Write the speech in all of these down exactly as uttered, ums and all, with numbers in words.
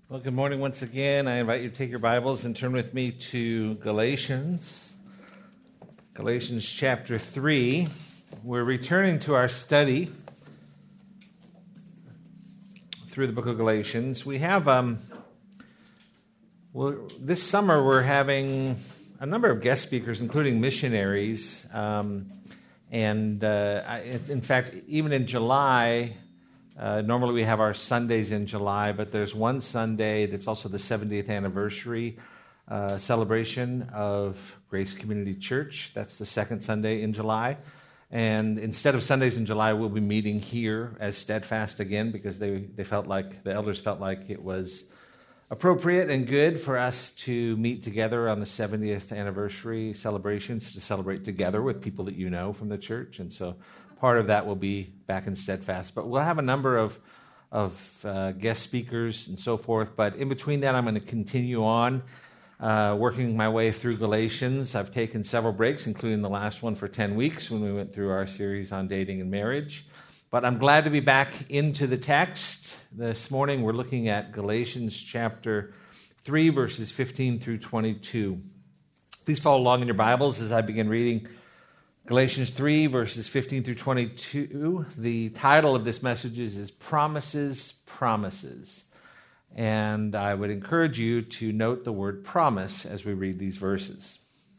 Well, good morning once again. I invite you to take your Bibles and turn with me to Galatians. Galatians chapter three. We're returning to our study through the book of Galatians. We have, um, well, this summer we're having a number of guest speakers, including missionaries. Um, and uh, I, in fact, even in July, Uh, normally we have our Sundays in July, but there's one Sunday that's also the seventieth anniversary uh, celebration of Grace Community Church. That's the second Sunday in July. And instead of Sundays in July, we'll be meeting here as Steadfast again because they, they felt like, the elders felt like it was appropriate and good for us to meet together on the seventieth anniversary celebrations to celebrate together with people that you know from the church. And so part of that will be back in Steadfast. But we'll have a number of, of uh, guest speakers and so forth. But in between that, I'm going to continue on uh, working my way through Galatians. I've taken several breaks, including the last one for ten weeks when we went through our series on dating and marriage. But I'm glad to be back into the text. This morning, we're looking at Galatians chapter three, verses fifteen through twenty-two. Please follow along in your Bibles as I begin reading Galatians three, verses fifteen through twenty-two. The title of this message is Promises, Promises. And I would encourage you to note the word promise as we read these verses.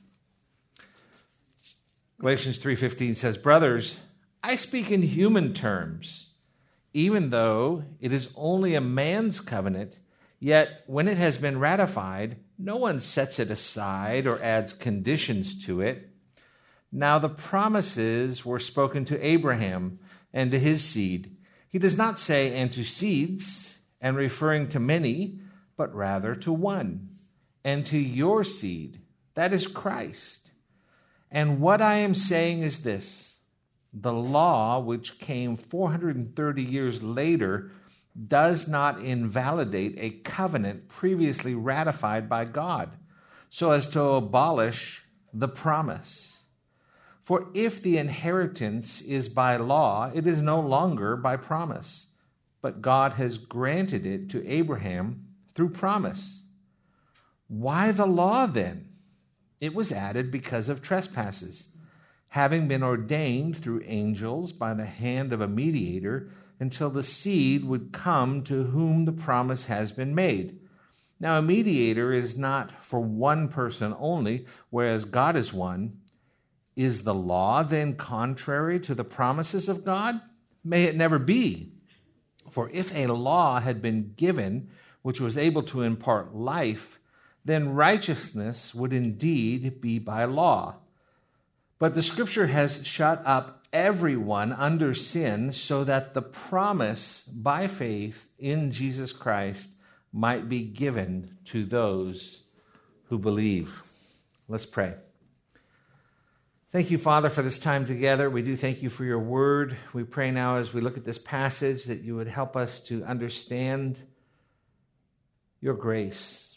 Galatians three fifteen says, "Brothers, I speak in human terms. Even though it is only a man's covenant, yet when it has been ratified, no one sets it aside or adds conditions to it. Now the promises were spoken to Abraham and to his seed. He does not say, and to seeds, and referring to many, but rather to one, and to your seed, that is Christ. And what I am saying is this, the law, which came four hundred thirty years later, does not invalidate a covenant previously ratified by God, so as to abolish the promise. For if the inheritance is by law, it is no longer by promise, but God has granted it to Abraham through promise. Why the law then? It was added because of trespasses, having been ordained through angels by the hand of a mediator until the seed would come to whom the promise has been made. Now a mediator is not for one person only, whereas God is one. Is the law then contrary to the promises of God? May it never be. For if a law had been given which was able to impart life, then righteousness would indeed be by law. But the Scripture has shut up everyone under sin so that the promise by faith in Jesus Christ might be given to those who believe." Let's pray. Thank you, Father, for this time together. We do thank you for your word. We pray now as we look at this passage that you would help us to understand your grace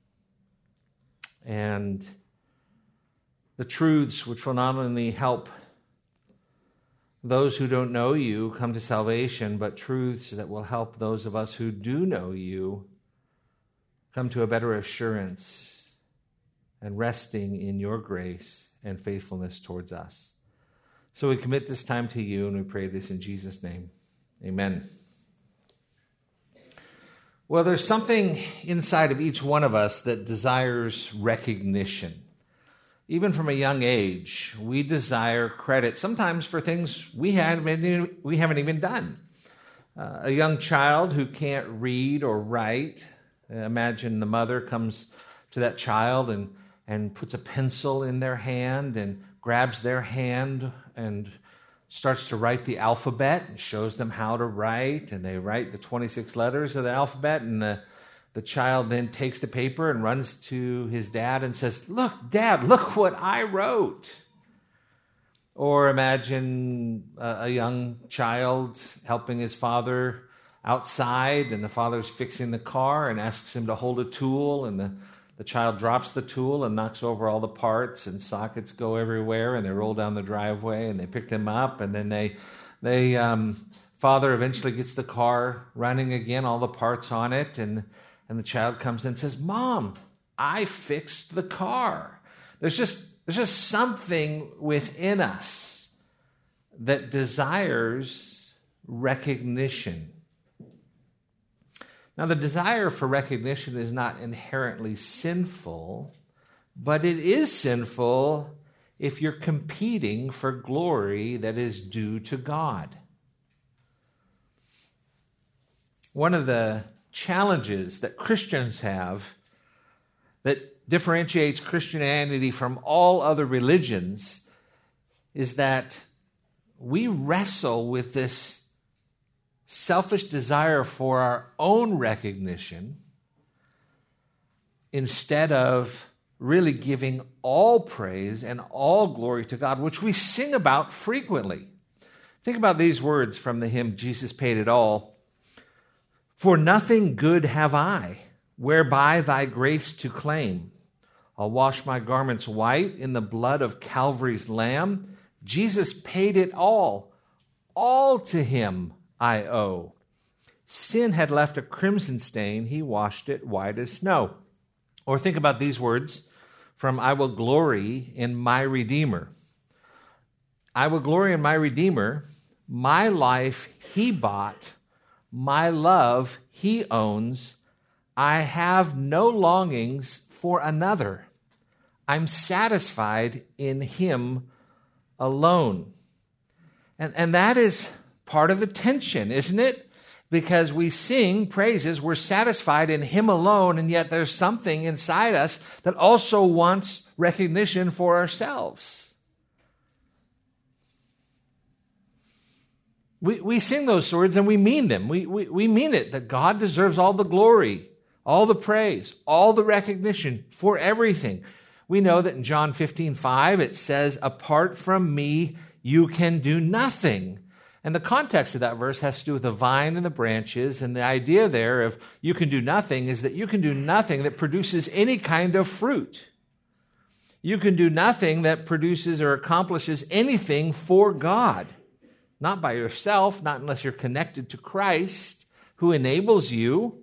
and the truths which will not only help those who don't know you come to salvation, but truths that will help those of us who do know you come to a better assurance and resting in your grace and faithfulness towards us. So we commit this time to you, and we pray this in Jesus' name. Amen. Well, there's something inside of each one of us that desires recognition. Even from a young age, we desire credit, sometimes for things we haven't, we haven't even done. Uh, a young child who can't read or write, imagine the mother comes to that child and and puts a pencil in their hand and grabs their hand and starts to write the alphabet and shows them how to write, and they write the twenty-six letters of the alphabet, and the, the child then takes the paper and runs to his dad and says, "Look, Dad, look what I wrote." Or imagine a, a young child helping his father outside, and the father's fixing the car and asks him to hold a tool, and the The child drops the tool and knocks over all the parts, and sockets go everywhere, and they roll down the driveway, and they pick them up, and then they, they, um, father eventually gets the car running again, all the parts on it, and And the child comes in and says, Mom, I fixed the car. There's just, there's just something within us that desires recognition. Now, the desire for recognition is not inherently sinful, but it is sinful if you're competing for glory that is due to God. One of the challenges that Christians have that differentiates Christianity from all other religions is that we wrestle with this selfish desire for our own recognition instead of really giving all praise and all glory to God, which we sing about frequently. Think about these words from the hymn, Jesus Paid It All. For nothing good have I, whereby thy grace to claim. I'll wash my garments white in the blood of Calvary's Lamb. Jesus paid it all. All to him I owe. Sin had left a crimson stain. He washed it white as snow. Or think about these words from I will glory in my Redeemer. I will glory in my Redeemer. My life he bought. My love he owns. I have no longings for another. I'm satisfied in him alone. And, and that is part of the tension, isn't it? Because we sing praises, we're satisfied in him alone, and yet there's something inside us that also wants recognition for ourselves. We we sing those words and we mean them. We, we, we mean it, that God deserves all the glory, all the praise, all the recognition for everything. We know that in John fifteen five it says, apart from me, you can do nothing. And the context of that verse has to do with the vine and the branches, and the idea there of you can do nothing is that you can do nothing that produces any kind of fruit. You can do nothing that produces or accomplishes anything for God. Not by yourself, not unless you're connected to Christ, who enables you.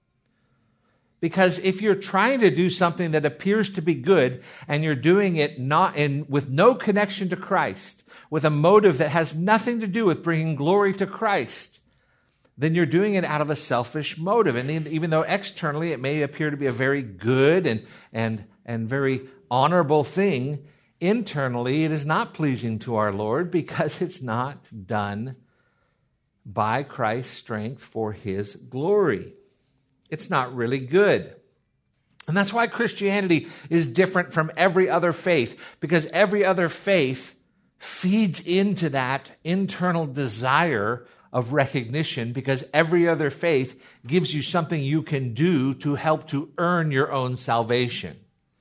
Because if you're trying to do something that appears to be good, and you're doing it not in with no connection to Christ, with a motive that has nothing to do with bringing glory to Christ, then you're doing it out of a selfish motive. And even though externally it may appear to be a very good and and and very honorable thing, internally, it is not pleasing to our Lord because it's not done by Christ's strength for his glory. It's not really good. And that's why Christianity is different from every other faith, because every other faith feeds into that internal desire of recognition, because every other faith gives you something you can do to help to earn your own salvation.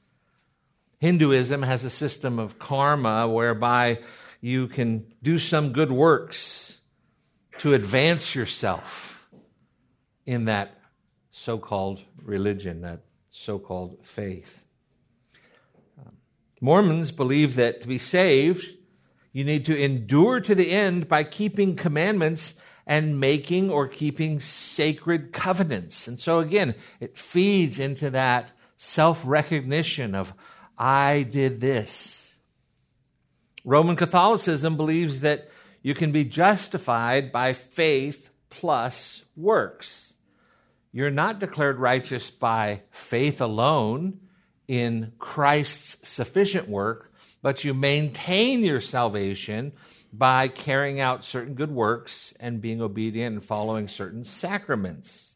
Hinduism has a system of karma whereby you can do some good works to advance yourself in that so-called religion, that so-called faith. Um, Mormons believe that to be saved, you need to endure to the end by keeping commandments and making or keeping sacred covenants. And so again, it feeds into that self-recognition of I did this. Roman Catholicism believes that you can be justified by faith plus works. You're not declared righteous by faith alone in Christ's sufficient work, but you maintain your salvation by carrying out certain good works and being obedient and following certain sacraments.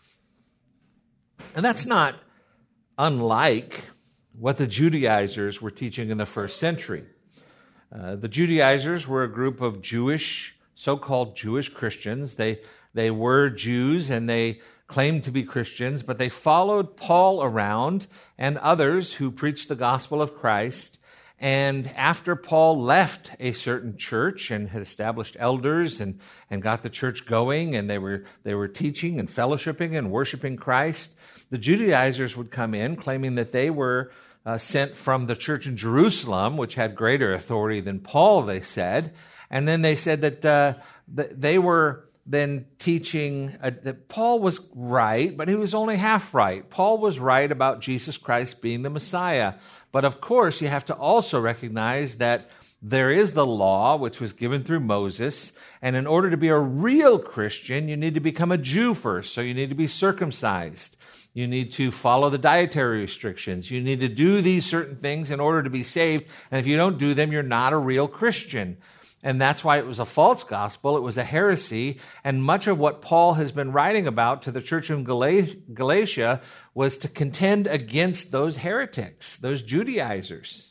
And that's not unlike what the Judaizers were teaching in the first century. Uh, the Judaizers were a group of Jewish, so-called Jewish Christians. They, they were Jews and they claimed to be Christians, but they followed Paul around and others who preached the gospel of Christ. And after Paul left a certain church and had established elders and, and got the church going, and they were they were teaching and fellowshipping and worshiping Christ, the Judaizers would come in claiming that they were uh, sent from the church in Jerusalem, which had greater authority than Paul, they said. And then they said that uh, they were than teaching uh, that Paul was right, but he was only half right. Paul was right about Jesus Christ being the Messiah. But of course, you have to also recognize that there is the law, which was given through Moses, and in order to be a real Christian, you need to become a Jew first, so you need to be circumcised. You need to follow the dietary restrictions. You need to do these certain things in order to be saved, and if you don't do them, you're not a real Christian. And that's why it was a false gospel, it was a heresy, and much of what Paul has been writing about to the church in Galatia was to contend against those heretics, those Judaizers.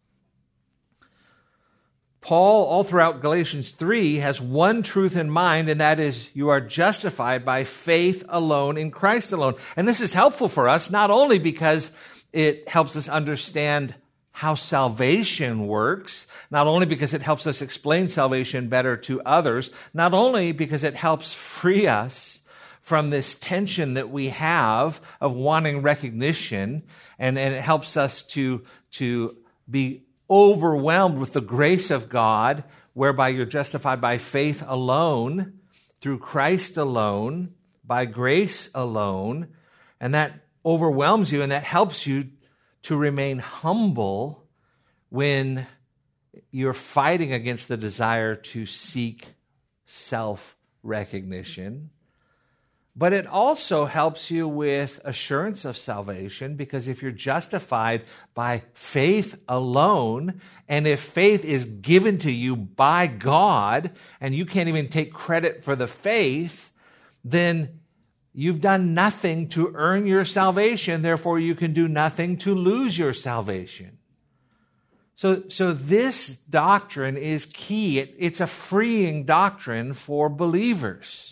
Paul, all throughout Galatians three, has one truth in mind, and that is you are justified by faith alone in Christ alone. And this is helpful for us, not only because it helps us understand how salvation works, not only because it helps us explain salvation better to others, not only because it helps free us from this tension that we have of wanting recognition, and, and it helps us to, to be overwhelmed with the grace of God, whereby you're justified by faith alone, through Christ alone, by grace alone, and that overwhelms you and that helps you to remain humble when you're fighting against the desire to seek self-recognition. But it also helps you with assurance of salvation, because if you're justified by faith alone, and if faith is given to you by God, and you can't even take credit for the faith, then you've done nothing to earn your salvation, therefore you can do nothing to lose your salvation. So, so this doctrine is key. It, it's a freeing doctrine for believers.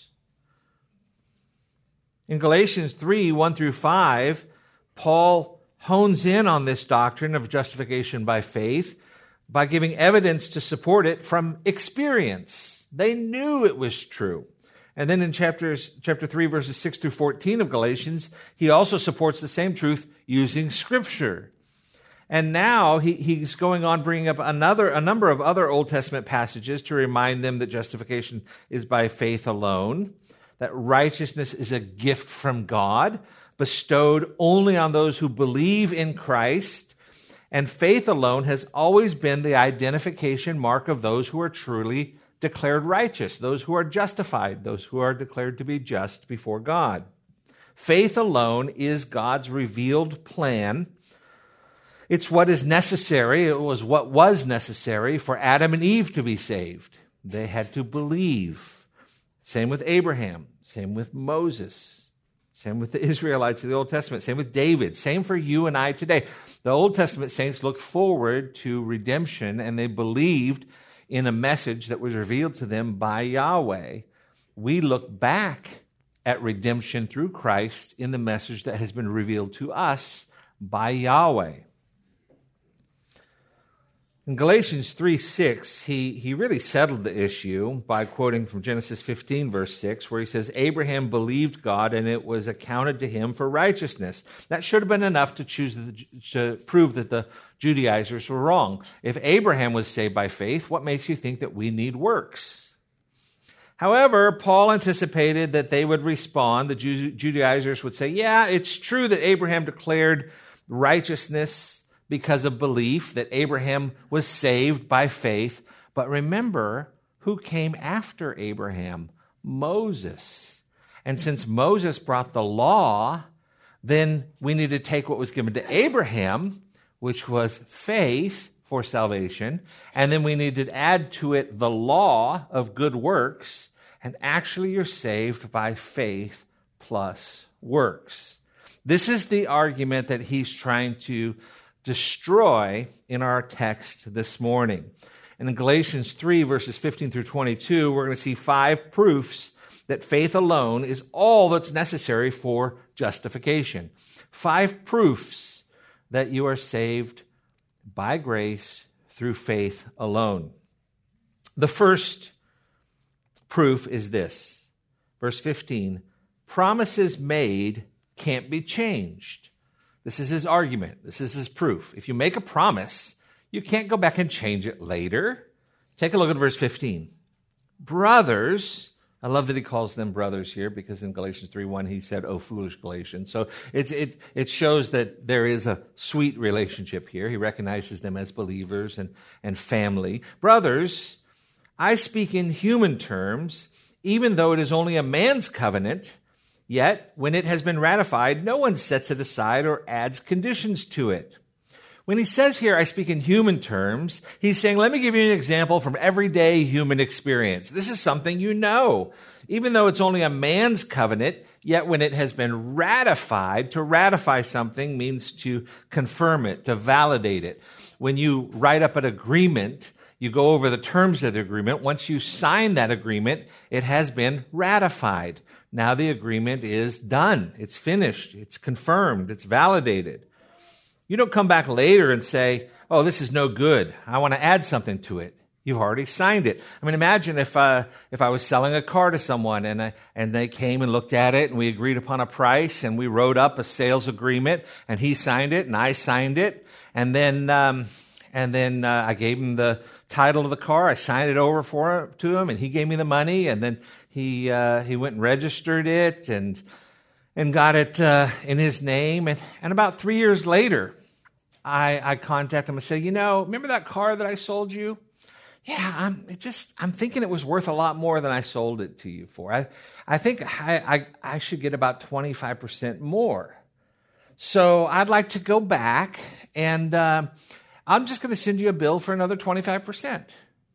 In Galatians three, one through five, Paul hones in on this doctrine of justification by faith by giving evidence to support it from experience. They knew it was true. And then in chapters, chapter three, verses six through fourteen of Galatians, he also supports the same truth using Scripture. And now he, he's going on bringing up another, a number of other Old Testament passages to remind them that justification is by faith alone, that righteousness is a gift from God, bestowed only on those who believe in Christ, and faith alone has always been the identification mark of those who are truly declared righteous, those who are justified, those who are declared to be just before God. Faith alone is God's revealed plan. It's what is necessary. It was what was necessary for Adam and Eve to be saved. They had to believe. Same with Abraham. Same with Moses. Same with the Israelites of the Old Testament. Same with David. Same for you and I today. The Old Testament saints looked forward to redemption, and they believed in a message that was revealed to them by Yahweh. We look back at redemption through Christ in the message that has been revealed to us by Yahweh. In Galatians three six, he, he really settled the issue by quoting from Genesis fifteen, verse six, where he says, Abraham believed God, and it was accounted to him for righteousness. That should have been enough to choose the, to prove that the Judaizers were wrong. If Abraham was saved by faith, what makes you think that we need works? However, Paul anticipated that they would respond. The Judaizers would say, yeah, it's true that Abraham declared righteousness because of belief, that Abraham was saved by faith. But remember, who came after Abraham? Moses. And since Moses brought the law, then we need to take what was given to Abraham, which was faith for salvation, and then we need to add to it the law of good works, and actually you're saved by faith plus works. This is the argument that he's trying to destroy in our text this morning. And in Galatians three, verses fifteen through twenty-two, we're going to see five proofs that faith alone is all that's necessary for justification. Five proofs that you are saved by grace through faith alone. The first proof is this. Verse fifteen, promises made can't be changed. This is his argument. This is his proof. If you make a promise, you can't go back and change it later. Take a look at verse fifteen. Brothers, I love that he calls them brothers here, because in Galatians three one he said, "Oh, foolish Galatians." So it's, it, it shows that there is a sweet relationship here. He recognizes them as believers and, and family. Brothers, I speak in human terms, even though it is only a man's covenant, yet when it has been ratified, no one sets it aside or adds conditions to it. When he says here, I speak in human terms, he's saying, let me give you an example from everyday human experience. This is something you know. Even though it's only a man's covenant, yet when it has been ratified, to ratify something means to confirm it, to validate it. When you write up an agreement, you go over the terms of the agreement. Once you sign that agreement, it has been ratified. Now the agreement is done. It's finished. It's confirmed. It's validated. You don't come back later and say, oh, this is no good. I want to add something to it. You've already signed it. I mean, imagine if uh, if I was selling a car to someone and I, and they came and looked at it and we agreed upon a price and we wrote up a sales agreement and he signed it and I signed it. And then um, and then uh, I gave him the title of the car. I signed it over for to him and he gave me the money. And then he uh, he went and registered it and and got it uh, in his name. And, and about three years later, I, I contact him and say, you know, remember that car that I sold you? Yeah, I'm it just I'm thinking it was worth a lot more than I sold it to you for. I I think I I, I should get about twenty-five percent more. So I'd like to go back and uh, I'm just going to send you a bill for another twenty-five percent.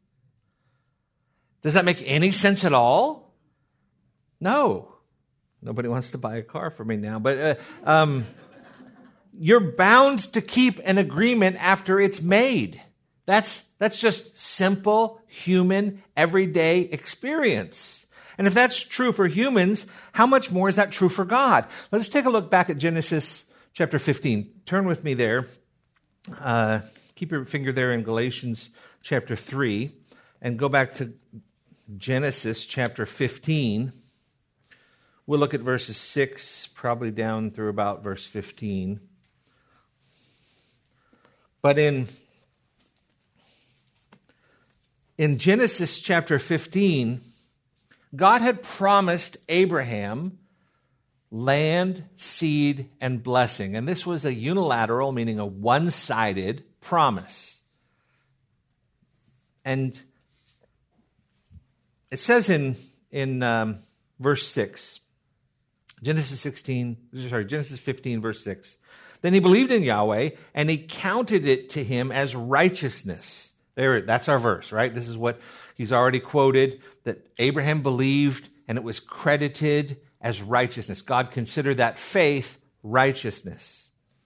Does that make any sense at all? No. Nobody wants to buy a car from me now, but uh, um, you're bound to keep an agreement after it's made. That's that's just simple, human, everyday experience. And if that's true for humans, how much more is that true for God? Let's take a look back at Genesis chapter fifteen. Turn with me there. Uh, keep your finger there in Galatians chapter three, and go back to Genesis chapter fifteen. We'll look at verses six, probably down through about verse fifteen. But in, in Genesis chapter fifteen, God had promised Abraham land, seed, and blessing. And this was a unilateral, meaning a one-sided promise. And it says in, in um, verse six, Genesis sixteen, sorry, Genesis fifteen, verse six. Then he believed in Yahweh, and he counted it to him as righteousness. There, that's our verse, right? This is what he's already quoted, that Abraham believed, and it was credited as righteousness. God considered that faith righteousness.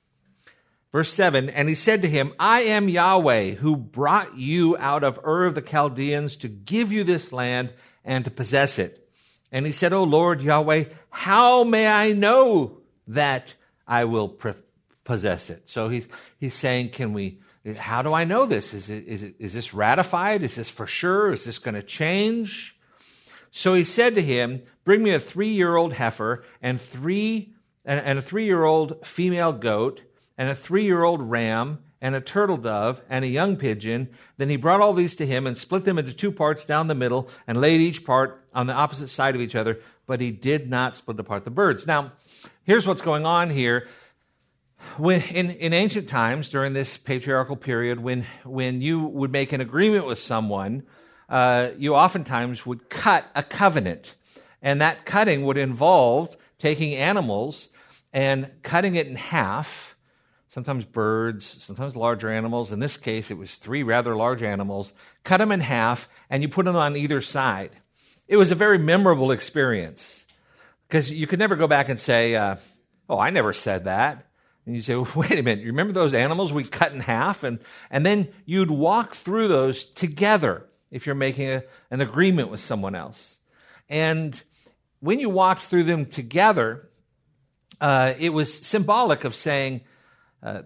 Verse seven, and he said to him, I am Yahweh, who brought you out of Ur of the Chaldeans to give you this land and to possess it. And he said, O Lord Yahweh, how may I know that I will pre- possess it? So he's he's saying, can we? How do I know this? Is it is it is this ratified? Is this for sure? Is this going to change? So he said to him, bring me a three-year-old heifer and three and, and a three-year-old female goat and a three-year-old ram and a turtle dove, and a young pigeon. Then he brought all these to him and split them into two parts down the middle and laid each part on the opposite side of each other, but he did not split apart the birds. Now, here's what's going on here. When, in, in ancient times, during this patriarchal period, when, when you would make an agreement with someone, uh, you oftentimes would cut a covenant. And that cutting would involve taking animals and cutting it in half, sometimes birds, sometimes larger animals. In this case, it was three rather large animals. Cut them in half, and you put them on either side. It was a very memorable experience because you could never go back and say, uh, oh, I never said that. And you say, well, wait a minute, you remember those animals we cut in half? And, and then you'd walk through those together if you're making a, an agreement with someone else. And when you walked through them together, uh, it was symbolic of saying, Uh,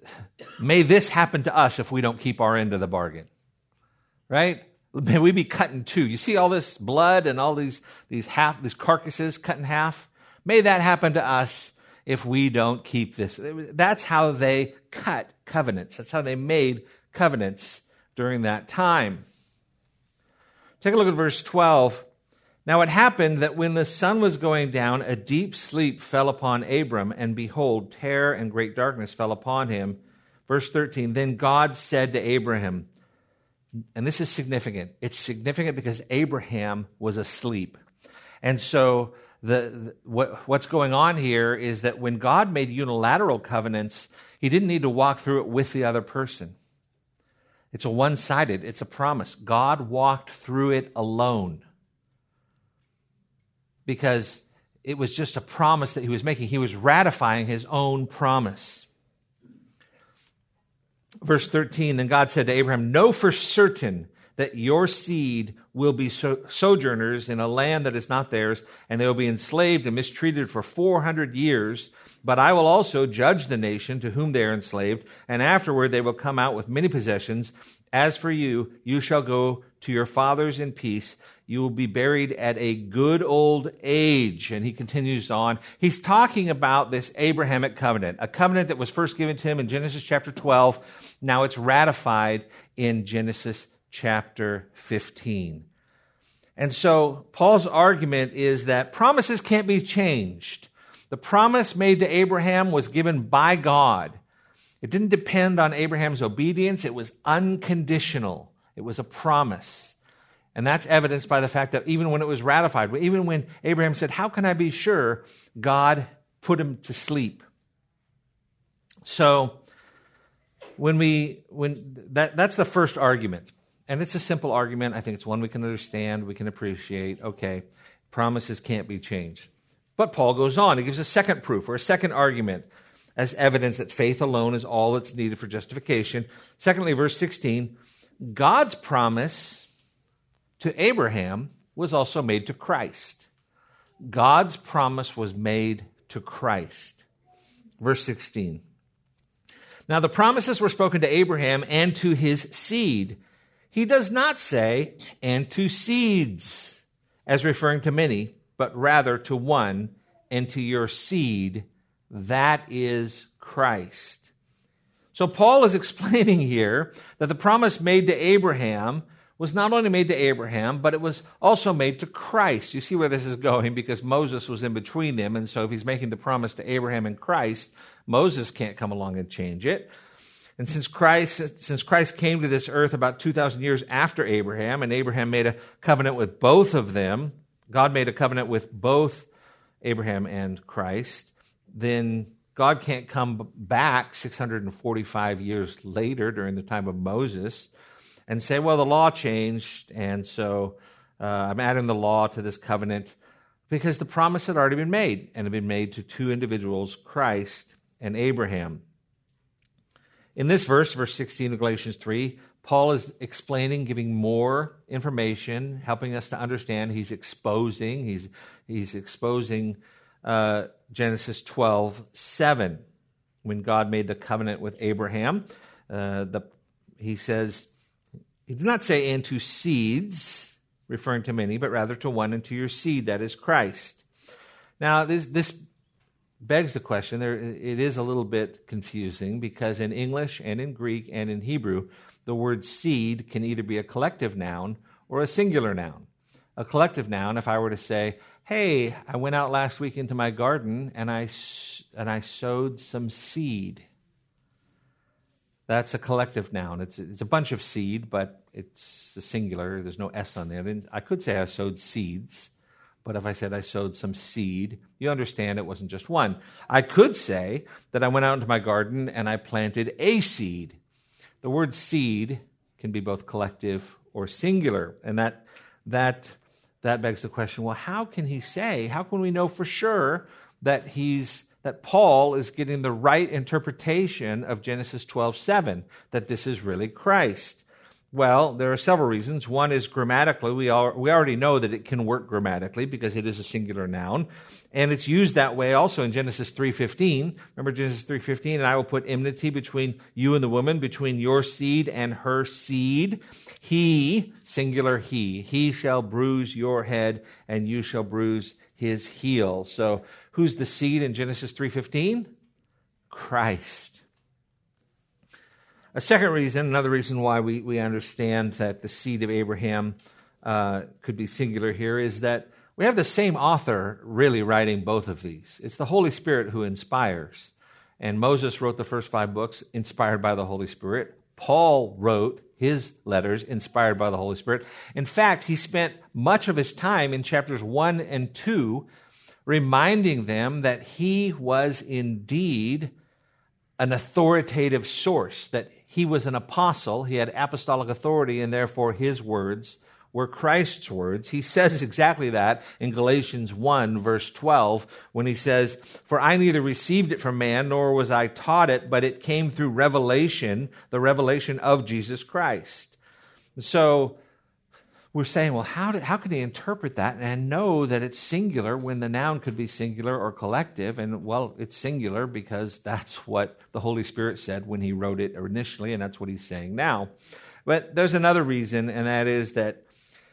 may this happen to us if we don't keep our end of the bargain, right? May we be cut in two. You see all this blood and all these these half these carcasses cut in half. May that happen to us if we don't keep this. That's how they cut covenants. That's how they made covenants during that time. Take a look at verse twelve. Now it happened that when the sun was going down, a deep sleep fell upon Abram, and behold, terror and great darkness fell upon him. Verse thirteen, then God said to Abraham, and this is significant. It's significant because Abraham was asleep. And so the, the what, what's going on here is that when God made unilateral covenants, he didn't need to walk through it with the other person. It's a one-sided, it's a promise. God walked through it alone because it was just a promise that he was making. He was ratifying his own promise. Verse thirteen, then God said to Abraham, know for certain that your seed will be so- sojourners in a land that is not theirs, and they will be enslaved and mistreated for four hundred years. But I will also judge the nation to whom they are enslaved, and afterward they will come out with many possessions. As for you, you shall go to your fathers in peace. You will be buried at a good old age. And he continues on. He's talking about this Abrahamic covenant, a covenant that was first given to him in Genesis chapter twelve. Now it's ratified in Genesis chapter fifteen. And so Paul's argument is that promises can't be changed. The promise made to Abraham was given by God. It didn't depend on Abraham's obedience. It was unconditional. It was a promise. And that's evidenced by the fact that even when it was ratified, even when Abraham said, how can I be sure? God put him to sleep. So when we, when that, that's the first argument. And it's a simple argument. I think it's one we can understand, we can appreciate. Okay, promises can't be changed. But Paul goes on. He gives a second proof or a second argument as evidence that faith alone is all that's needed for justification. Secondly, verse sixteen, God's promise to Abraham was also made to Christ. God's promise was made to Christ. Verse sixteen. Now the promises were spoken to Abraham and to his seed. He does not say, and to seeds, as referring to many, but rather to one, and to your seed, that is Christ. So Paul is explaining here that the promise made to Abraham was not only made to Abraham, but it was also made to Christ. You see where this is going, because Moses was in between them, and so if he's making the promise to Abraham and Christ, Moses can't come along and change it. And since Christ, since Christ came to this earth about two thousand years after Abraham, and Abraham made a covenant with both of them, God made a covenant with both Abraham and Christ, then God can't come back six hundred forty-five years later during the time of Moses and say, well, the law changed, and so uh, I'm adding the law to this covenant, because the promise had already been made, and had been made to two individuals, Christ and Abraham. In this verse, verse sixteen of Galatians three, Paul is explaining, giving more information, helping us to understand. He's exposing, he's, he's exposing uh, Genesis twelve seven. When God made the covenant with Abraham, uh, the, he says, he did not say, and to seeds, referring to many, but rather to one, and to your seed, that is Christ. Now, this, this begs the question, there, it is a little bit confusing, because in English and in Greek and in Hebrew, the word seed can either be a collective noun or a singular noun. A collective noun, if I were to say, hey, I went out last week into my garden and I, and I sowed some seed. That's a collective noun. It's, it's a bunch of seed, but it's the singular. There's no S on there. I could say I sowed seeds, but if I said I sowed some seed, you understand it wasn't just one. I could say that I went out into my garden and I planted a seed. The word seed can be both collective or singular, and that that that begs the question, well, how can he say, how can we know for sure that he's that Paul is getting the right interpretation of Genesis twelve seven, that this is really Christ? Well, there are several reasons. One is grammatically. We, all, we already know that it can work grammatically because it is a singular noun. And it's used that way also in Genesis three fifteen. Remember Genesis three fifteen? And I will put enmity between you and the woman, between your seed and her seed. He, singular he, he shall bruise your head and you shall bruise his heel. So who's the seed in Genesis three fifteen? Christ. A second reason, another reason why we, we understand that the seed of Abraham uh, could be singular here, is that we have the same author really writing both of these. It's the Holy Spirit who inspires. And Moses wrote the first five books inspired by the Holy Spirit. Paul wrote his letters inspired by the Holy Spirit. In fact, he spent much of his time in chapters one and two reminding them that he was indeed an authoritative source, that he was an apostle, he had apostolic authority, and therefore his words were Christ's words. He says exactly that in Galatians one, verse twelve, when he says, "For I neither received it from man, nor was I taught it, but it came through revelation, the revelation of Jesus Christ." So we're saying, well, how, did, how can he interpret that and know that it's singular when the noun could be singular or collective? And, well, it's singular because that's what the Holy Spirit said when he wrote it initially, and that's what he's saying now. But there's another reason, and that is that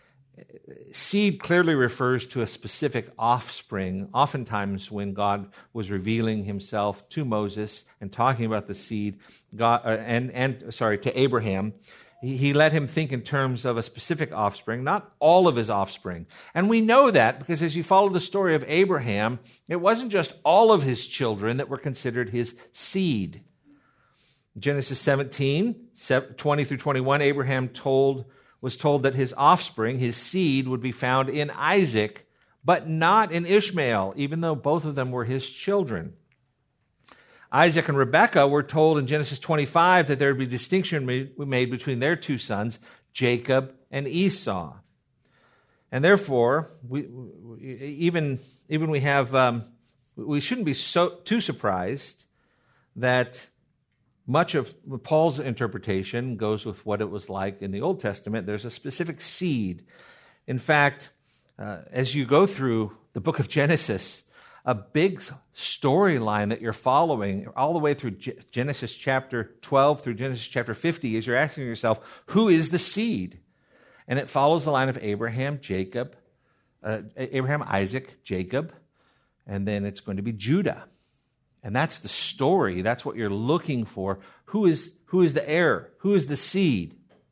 seed clearly refers to a specific offspring. Oftentimes when God was revealing himself to Moses and talking about the seed, God, uh, and, and sorry, to Abraham, he, he let him think in terms of a specific offspring, not all of his offspring. And we know that because as you follow the story of Abraham, it wasn't just all of his children that were considered his seed. Genesis seventeen, twenty through twenty-one, Abraham told was told that his offspring, his seed, would be found in Isaac, but not in Ishmael, even though both of them were his children. Isaac and Rebekah were told in Genesis twenty-five that there would be distinction made between their two sons, Jacob and Esau. And therefore, we, even, even we have, um, we shouldn't be so too surprised that much of Paul's interpretation goes with what it was like in the Old Testament. There's a specific seed. In fact, uh, as you go through the book of Genesis, a big storyline that you're following all the way through G- Genesis chapter twelve through Genesis chapter fifty is you're asking yourself, who is the seed? And it follows the line of Abraham, Jacob, uh, Abraham, Isaac, Jacob, and then it's going to be Judah. And that's the story. That's what you're looking for. Who is, who is the heir? Who is the seed?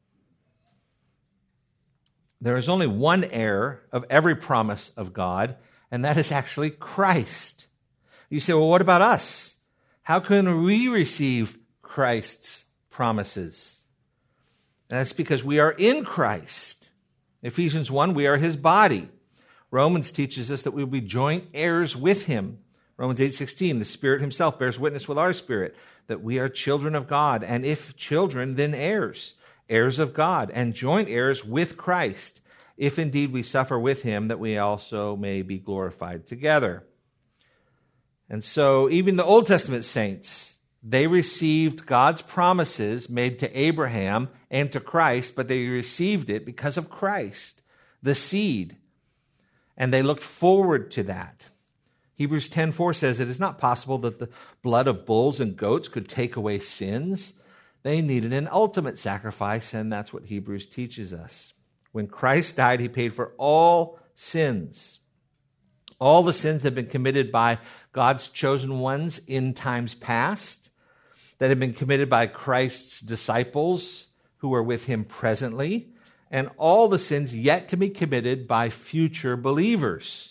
There is only one heir of every promise of God, and that is actually Christ. You say, well, what about us? How can we receive Christ's promises? And that's because we are in Christ. Ephesians one, we are his body. Romans teaches us that we will be joint heirs with him. Romans eight sixteen, the Spirit himself bears witness with our spirit that we are children of God, and if children, then heirs, heirs of God, and joint heirs with Christ, if indeed we suffer with him, that we also may be glorified together. And so even the Old Testament saints, they received God's promises made to Abraham and to Christ, but they received it because of Christ, the seed, and they looked forward to that. Hebrews ten four says, it is not possible that the blood of bulls and goats could take away sins. They needed an ultimate sacrifice, and that's what Hebrews teaches us. When Christ died, he paid for all sins. All the sins that have been committed by God's chosen ones in times past, that have been committed by Christ's disciples who are with him presently, and all the sins yet to be committed by future believers.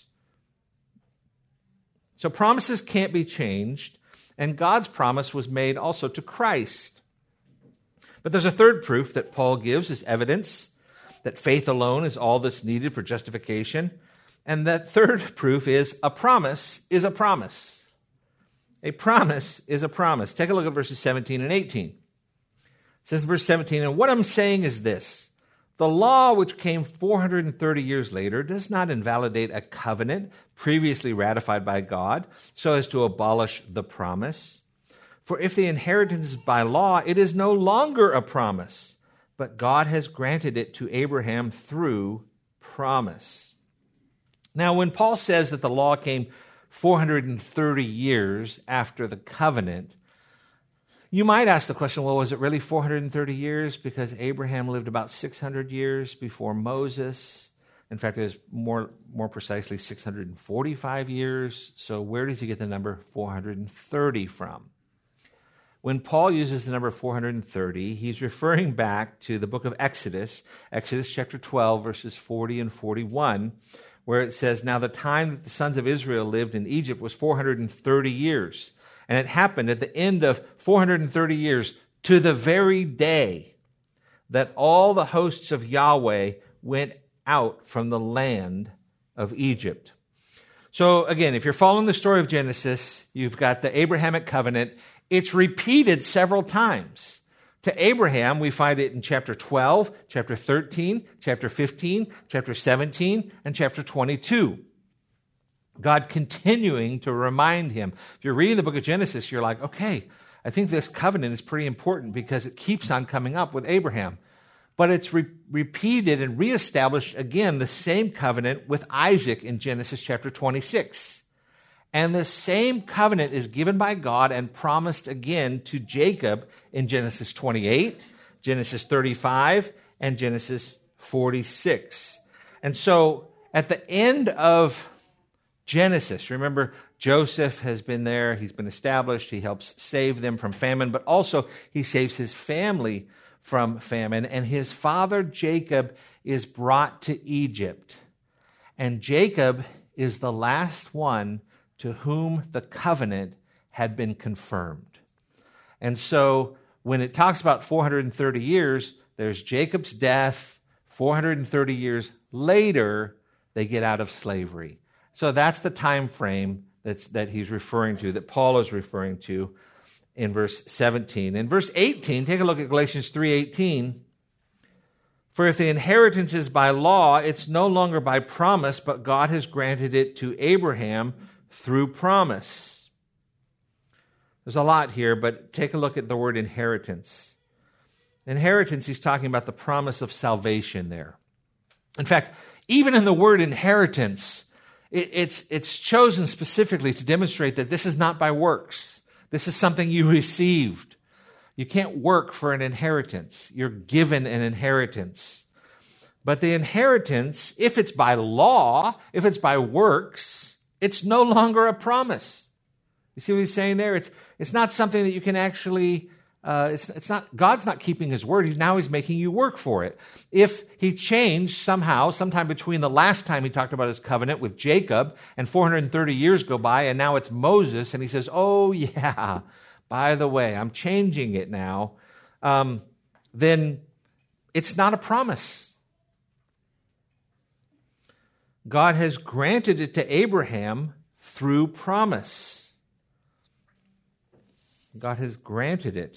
So promises can't be changed, and God's promise was made also to Christ. But there's a third proof that Paul gives as evidence that faith alone is all that's needed for justification. And that third proof is a promise is a promise. A promise is a promise. Take a look at verses seventeen and eighteen. It says in verse seventeen, and what I'm saying is this: the law, which came four hundred thirty years later, does not invalidate a covenant previously ratified by God so as to abolish the promise. For if the inheritance is by law, it is no longer a promise, but God has granted it to Abraham through promise. Now, when Paul says that the law came four hundred thirty years after the covenant, you might ask the question, well, was it really four hundred thirty years? Because Abraham lived about six hundred years before Moses. In fact, it was more, more precisely six hundred forty-five years. So where does he get the number four hundred thirty from? When Paul uses the number four hundred thirty, he's referring back to the book of Exodus, Exodus chapter twelve, verses forty and forty-one, where it says, "Now the time that the sons of Israel lived in Egypt was four hundred thirty years. And it happened at the end of four hundred thirty years, to the very day, that all the hosts of Yahweh went out from the land of Egypt." So again, if you're following the story of Genesis, you've got the Abrahamic covenant. It's repeated several times. To Abraham, we find it in chapter twelve, chapter thirteen, chapter fifteen, chapter seventeen, and chapter twenty-two. God continuing to remind him. If you're reading the book of Genesis, you're like, okay, I think this covenant is pretty important because it keeps on coming up with Abraham. But it's re- repeated and reestablished again, the same covenant with Isaac in Genesis chapter twenty-six. And the same covenant is given by God and promised again to Jacob in Genesis twenty-eight, Genesis thirty-five, and Genesis forty-six. And so at the end of Genesis, remember, Joseph has been there, he's been established, he helps save them from famine, but also he saves his family from famine, and his father Jacob is brought to Egypt. And Jacob is the last one to whom the covenant had been confirmed. And so when it talks about four hundred thirty years, there's Jacob's death. four hundred thirty years later, they get out of slavery. So that's the time frame that's, that he's referring to, that Paul is referring to in verse seventeen. In verse eighteen, take a look at Galatians three eighteen. "For if the inheritance is by law, it's no longer by promise, but God has granted it to Abraham through promise." There's a lot here, but take a look at the word inheritance. Inheritance, he's talking about the promise of salvation there. In fact, even in the word inheritance, it, it's, it's chosen specifically to demonstrate that this is not by works. This is something you received. You can't work for an inheritance. You're given an inheritance. But the inheritance, if it's by law, if it's by works, it's no longer a promise. You see what he's saying there? It's it's not something that you can actually, uh, it's, it's not, God's not keeping his word. He's now he's making you work for it. If he changed somehow, sometime between the last time he talked about his covenant with Jacob and four hundred thirty years go by and now it's Moses and he says, oh yeah, by the way, I'm changing it now, um, then it's not a promise. God has granted it to Abraham through promise. God has granted it.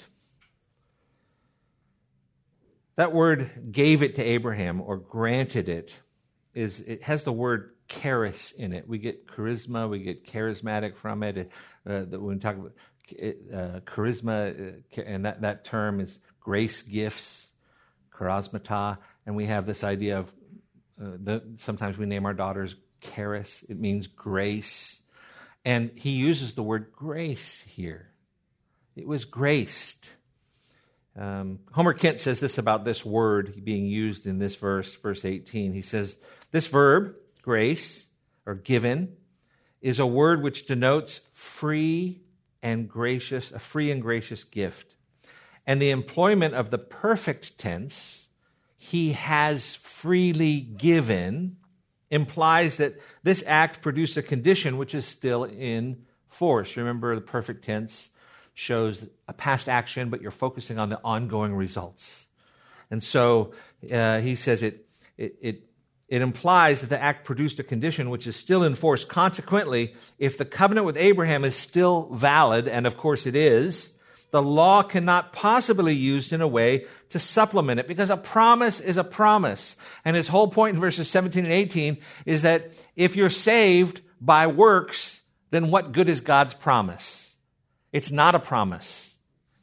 That word "gave it to Abraham" or "granted it" is it has the word charis in it. We get charisma, we get charismatic from it. Uh, when we talk about uh, charisma, uh, and that, that term is grace gifts, charismata, and we have this idea of uh, the, sometimes we name our daughters charis. It means grace, and he uses the word grace here. It was graced. Um, Homer Kent says this about this word being used in this verse, verse eighteen. He says, this verb, grace, or given, is a word which denotes free and gracious, a free and gracious gift. And the employment of the perfect tense, he has freely given, implies that this act produced a condition which is still in force. Remember, the perfect tense shows a past action, but you're focusing on the ongoing results. And so uh, he says it, it, it, it implies that the act produced a condition which is still in force. Consequently, if the covenant with Abraham is still valid, and of course it is, the law cannot possibly be used in a way to supplement it, because a promise is a promise. And his whole point in verses seventeen and eighteen is that if you're saved by works, then what good is God's promise? It's not a promise,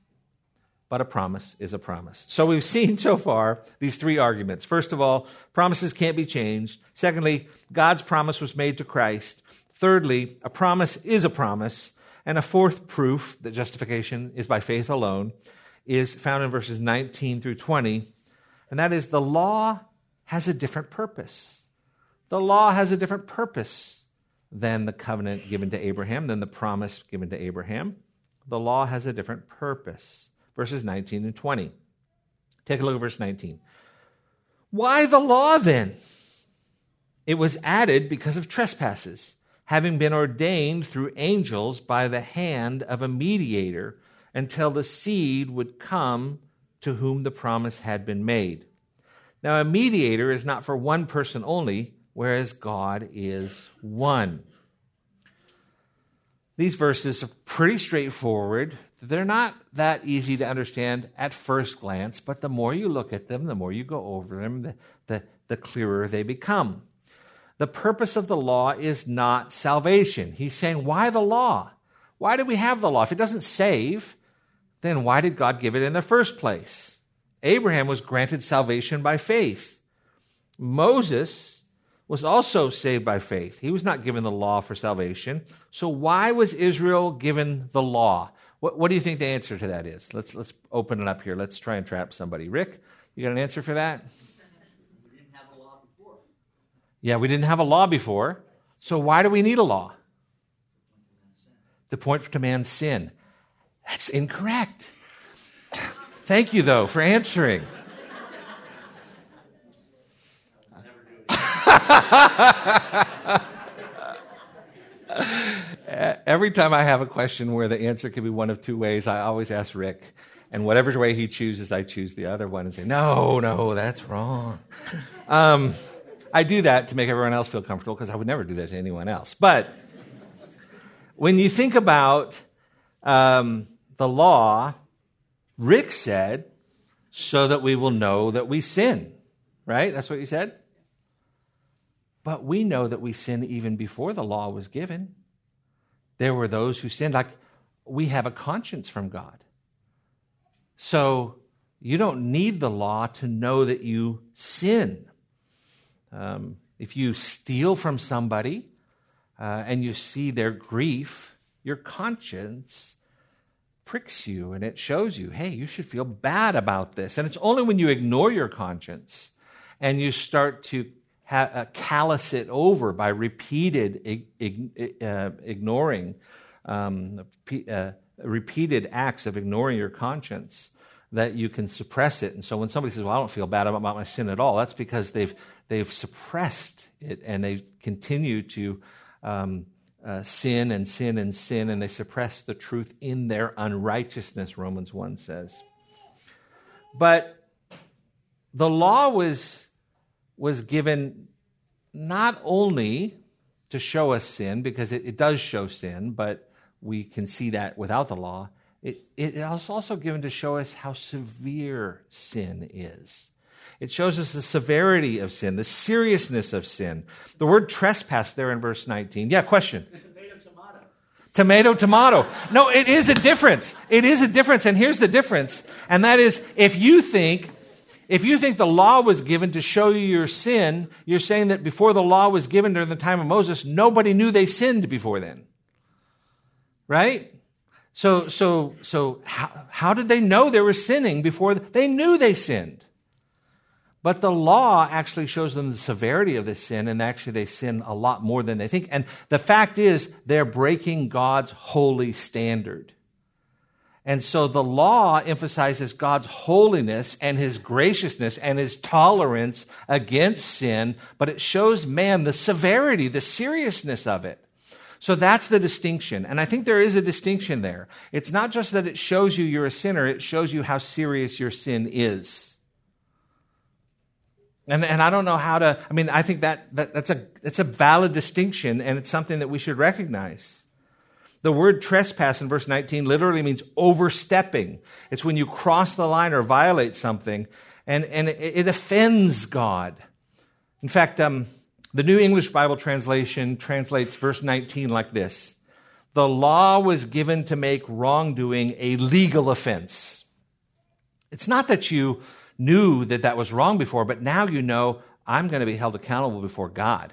but a promise is a promise. So we've seen so far these three arguments. First of all, promises can't be changed. Secondly, God's promise was made to Christ. Thirdly, a promise is a promise. And a fourth proof that justification is by faith alone is found in verses nineteen through twenty, and that is the law has a different purpose. The law has a different purpose than the covenant given to Abraham, than the promise given to Abraham. The law has a different purpose. Verses nineteen and twenty. Take a look at verse nineteen. Why the law then? It was added because of trespasses, having been ordained through angels by the hand of a mediator until the seed would come to whom the promise had been made. Now, a mediator is not for one person only, whereas God is one. These verses are pretty straightforward. They're not that easy to understand at first glance, but the more you look at them, the more you go over them, the, the, the clearer they become. The purpose of the law is not salvation. He's saying, why the law? Why do we have the law? If it doesn't save, then why did God give it in the first place? Abraham was granted salvation by faith. Moses was also saved by faith. He was not given the law for salvation. So why was Israel given the law? What, what do you think the answer to that is? Let's, let's open it up here. Let's try and trap somebody. Rick, you got an answer for that? We didn't have a law before. Yeah, we didn't have a law before. So why do we need a law? To point to man's sin. That's incorrect. Thank you, though, for answering. Every time I have a question where the answer can be one of two ways, I always ask Rick. And whatever way he chooses, I choose the other one and say, no, no, that's wrong. Um, I do that to make everyone else feel comfortable because I would never do that to anyone else. But when you think about um, the law, Rick said, so that we will know that we sin. Right? That's what you said? But we know that we sin even before the law was given. There were those who sinned. Like, we have a conscience from God. So you don't need the law to know that you sin. Um, if you steal from somebody uh, and you see their grief, your conscience pricks you and it shows you, hey, you should feel bad about this. And it's only when you ignore your conscience and you start to ha- uh, callous it over by repeated ig- ig- uh, ignoring, um, uh, repeated acts of ignoring your conscience, that you can suppress it. And so when somebody says, well, I don't feel bad about my sin at all, that's because they've they've suppressed it and they continue to um, uh, sin and sin and sin, and they suppress the truth in their unrighteousness, Romans one says. But the law was, was given not only to show us sin, because it, it does show sin, but we can see that without the law. It, it is also given to show us how severe sin is. It shows us the severity of sin, the seriousness of sin. The word trespass there in verse nineteen. Yeah, question. Tomato, tomato. Tomato, tomato. No, it is a difference. It is a difference, and here's the difference. And that is, if you think, if you think the law was given to show you your sin, you're saying that before the law was given during the time of Moses, nobody knew they sinned before then. Right? So, so, so how, how did they know they were sinning before they knew they sinned? But the law actually shows them the severity of the sin, and actually they sin a lot more than they think. And the fact is, they're breaking God's holy standard. And so the law emphasizes God's holiness and his graciousness and his tolerance against sin, but it shows man the severity, the seriousness of it. So that's the distinction. And I think there is a distinction there. It's not just that it shows you you're a sinner, it shows you how serious your sin is. And, and I don't know how to, I mean, I think that, that that's a that's a valid distinction, and it's something that we should recognize. The word trespass in verse nineteen literally means overstepping. It's when you cross the line or violate something, and, and it, it offends God. In fact, um, the New English Bible Translation translates verse nineteen like this: the law was given to make wrongdoing a legal offense. It's not that you knew that that was wrong before, but now you know I'm going to be held accountable before God.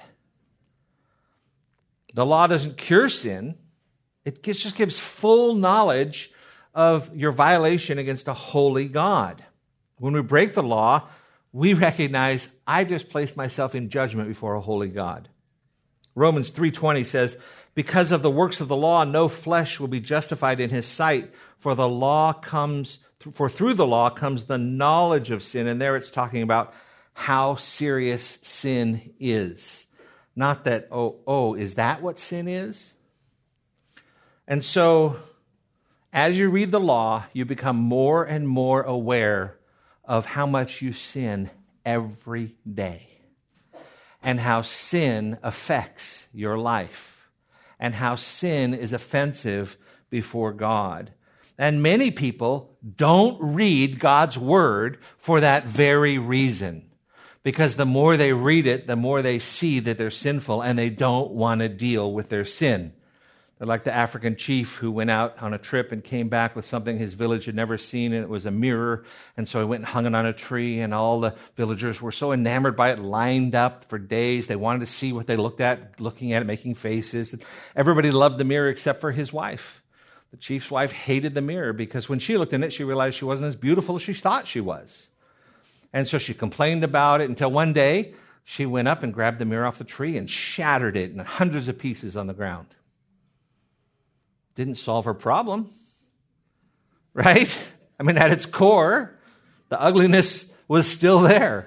The law doesn't cure sin. It just gives full knowledge of your violation against a holy God. When we break the law, we recognize I just placed myself in judgment before a holy God. Romans three twenty says, because of the works of the law, no flesh will be justified in his sight, for the law comes, for through the law comes the knowledge of sin. And there it's talking about how serious sin is. Not that, oh, oh, is that what sin is? And so, as you read the law, you become more and more aware of how much you sin every day, and how sin affects your life, and how sin is offensive before God. And many people don't read God's word for that very reason. Because the more they read it, the more they see that they're sinful and they don't want to deal with their sin. They're like the African chief who went out on a trip and came back with something his village had never seen, and it was a mirror. And so he went and hung it on a tree, and all the villagers were so enamored by it, lined up for days. They wanted to see what they looked at, looking at it, making faces. Everybody loved the mirror except for his wife. The chief's wife hated the mirror because when she looked in it, she realized she wasn't as beautiful as she thought she was. And so she complained about it until one day she went up and grabbed the mirror off the tree and shattered it in hundreds of pieces on the ground. Didn't solve her problem, right? I mean, at its core, the ugliness was still there.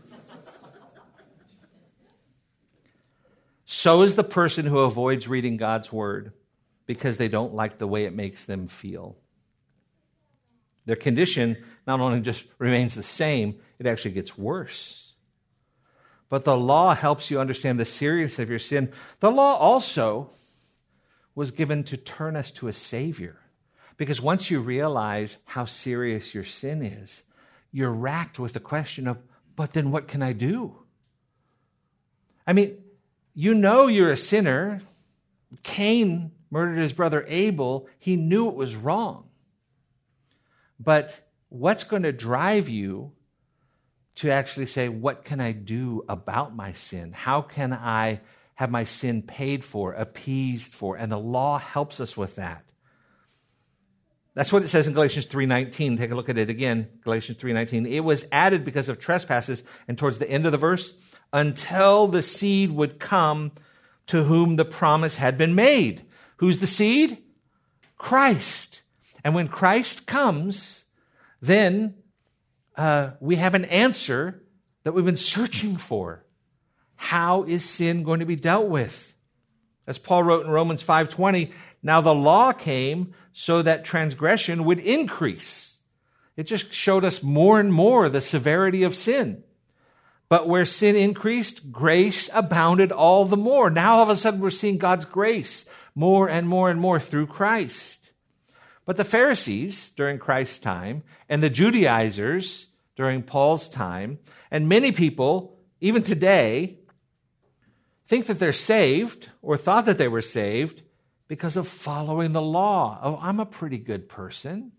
So is the person who avoids reading God's word because they don't like the way it makes them feel. Their condition not only just remains the same, it actually gets worse. But the law helps you understand the seriousness of your sin. The law also was given to turn us to a Savior. Because once you realize how serious your sin is, you're racked with the question of, but then what can I do? I mean, you know you're a sinner. Cain murdered his brother Abel. He knew it was wrong. But what's going to drive you to actually say, what can I do about my sin? How can I have my sin paid for, appeased for? And the law helps us with that. That's what it says in Galatians three nineteen. Take a look at it again, Galatians three nineteen. It was added because of trespasses, and towards the end of the verse, until the seed would come to whom the promise had been made. Who's the seed? Christ. And when Christ comes, then uh, we have an answer that we've been searching for. How is sin going to be dealt with? As Paul wrote in Romans five twenty, now the law came so that transgression would increase. It just showed us more and more the severity of sin. But where sin increased, grace abounded all the more. Now all of a sudden we're seeing God's grace more and more and more through Christ. But the Pharisees during Christ's time, and the Judaizers during Paul's time, and many people, even today, think that they're saved or thought that they were saved because of following the law. Oh, I'm a pretty good person.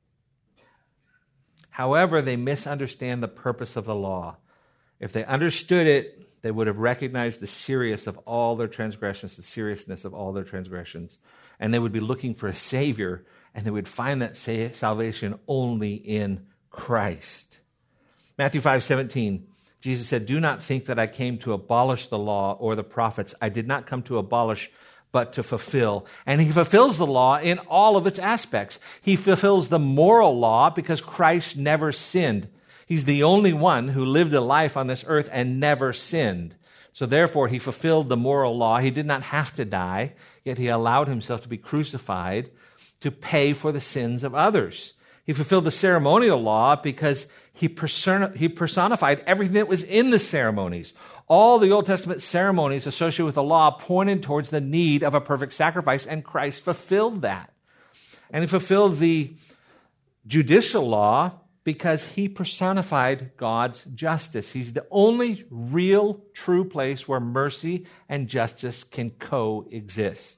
However, they misunderstand the purpose of the law. If they understood it, they would have recognized the seriousness of all their transgressions, the seriousness of all their transgressions, and they would be looking for a Savior, and they would find that salvation only in Christ. Matthew five seventeen, Jesus said, do not think that I came to abolish the law or the prophets. I did not come to abolish, but to fulfill. And he fulfills the law in all of its aspects. He fulfills the moral law because Christ never sinned. He's the only one who lived a life on this earth and never sinned. So therefore, he fulfilled the moral law. He did not have to die, yet he allowed himself to be crucified to pay for the sins of others. He fulfilled the ceremonial law because he, person- he personified everything that was in the ceremonies. All the Old Testament ceremonies associated with the law pointed towards the need of a perfect sacrifice, and Christ fulfilled that. And he fulfilled the judicial law because he personified God's justice. He's the only real, true place where mercy and justice can coexist.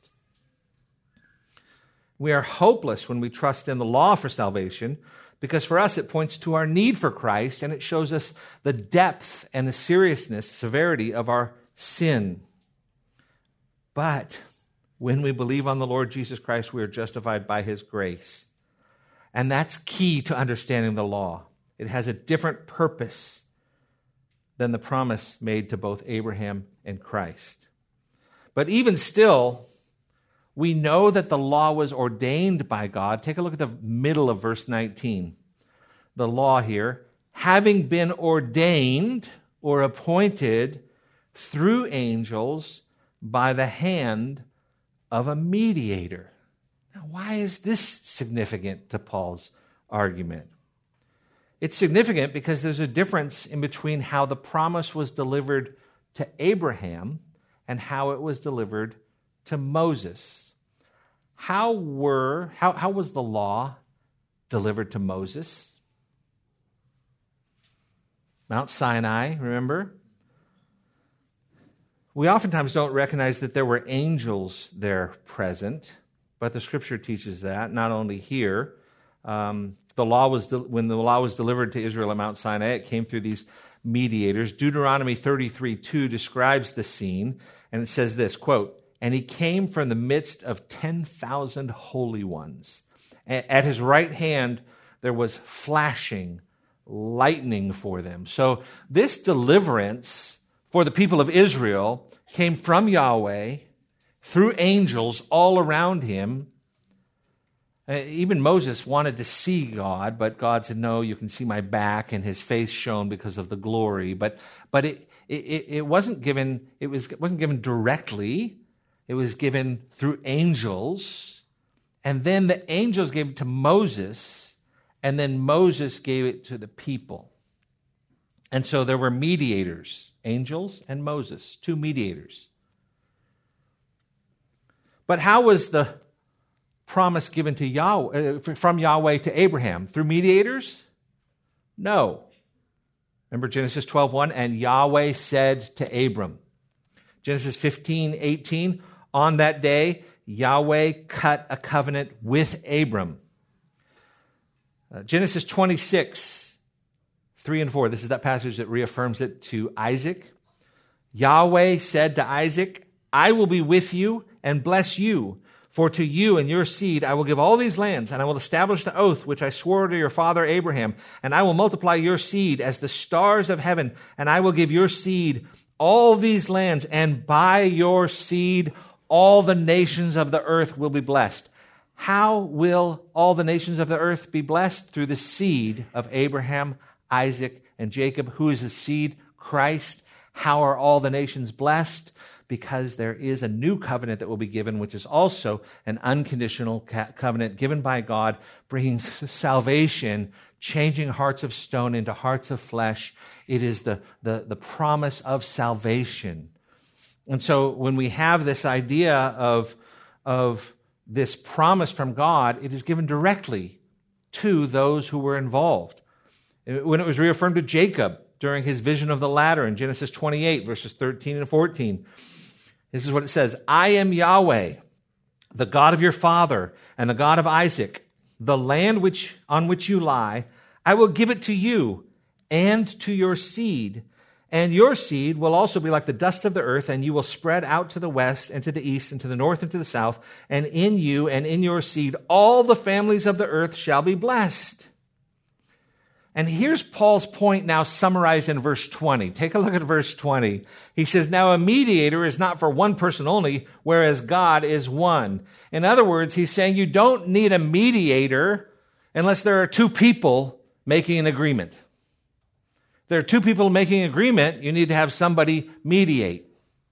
We are hopeless when we trust in the law for salvation because for us it points to our need for Christ, and it shows us the depth and the seriousness, severity of our sin. But when we believe on the Lord Jesus Christ, we are justified by his grace. And that's key to understanding the law. It has a different purpose than the promise made to both Abraham and Christ. But even still, we know that the law was ordained by God. Take a look at the middle of verse nineteen. The law here, having been ordained or appointed through angels by the hand of a mediator. Now, why is this significant to Paul's argument? It's significant because there's a difference in between how the promise was delivered to Abraham and how it was delivered to Moses. How were how, how was the law delivered to Moses? Mount Sinai, remember? We oftentimes don't recognize that there were angels there present, but the Scripture teaches that, not only here. Um, the law was de- when the law was delivered to Israel at Mount Sinai, it came through these mediators. Deuteronomy thirty-three two describes the scene, and it says this, quote, "And he came from the midst of ten thousand holy ones. At his right hand there was flashing lightning for them." So this deliverance for the people of Israel came from Yahweh through angels all around him. Uh, even Moses wanted to see God, but God said, "No, you can see my back," and his face shone because of the glory. But but it it, it wasn't given. It was it wasn't given directly. It was given through angels, and then the angels gave it to Moses, and then Moses gave it to the people. And so there were mediators, angels and Moses, two mediators. But how was the promise given to Yahweh, from Yahweh to Abraham? Through mediators? No. Remember Genesis twelve one, "And Yahweh said to Abram." Genesis fifteen eighteen, "On that day, Yahweh cut a covenant with Abram." Uh, Genesis twenty-six, three and four, this is that passage that reaffirms it to Isaac. "Yahweh said to Isaac, I will be with you and bless you. For to you and your seed I will give all these lands, and I will establish the oath which I swore to your father Abraham, and I will multiply your seed as the stars of heaven, and I will give your seed all these lands, and by your seed all the nations of the earth will be blessed." How will all the nations of the earth be blessed? Through the seed of Abraham, Isaac, and Jacob. Who is the seed? Christ. How are all the nations blessed? Because there is a new covenant that will be given, which is also an unconditional covenant given by God, bringing salvation, changing hearts of stone into hearts of flesh. It is the, the, the promise of salvation. And so when we have this idea of, of this promise from God, it is given directly to those who were involved. When it was reaffirmed to Jacob during his vision of the ladder in Genesis twenty-eight, verses thirteen and fourteen, this is what it says: "I am Yahweh, the God of your father and the God of Isaac. The land which on which you lie, I will give it to you and to your seed. And your seed will also be like the dust of the earth, and you will spread out to the west and to the east and to the north and to the south. And in you and in your seed, all the families of the earth shall be blessed." And here's Paul's point now summarized in verse twenty. Take a look at verse twenty. He says, "Now a mediator is not for one person only, whereas God is one." In other words, he's saying you don't need a mediator unless there are two people making an agreement. If there are two people making an agreement, you need to have somebody mediate.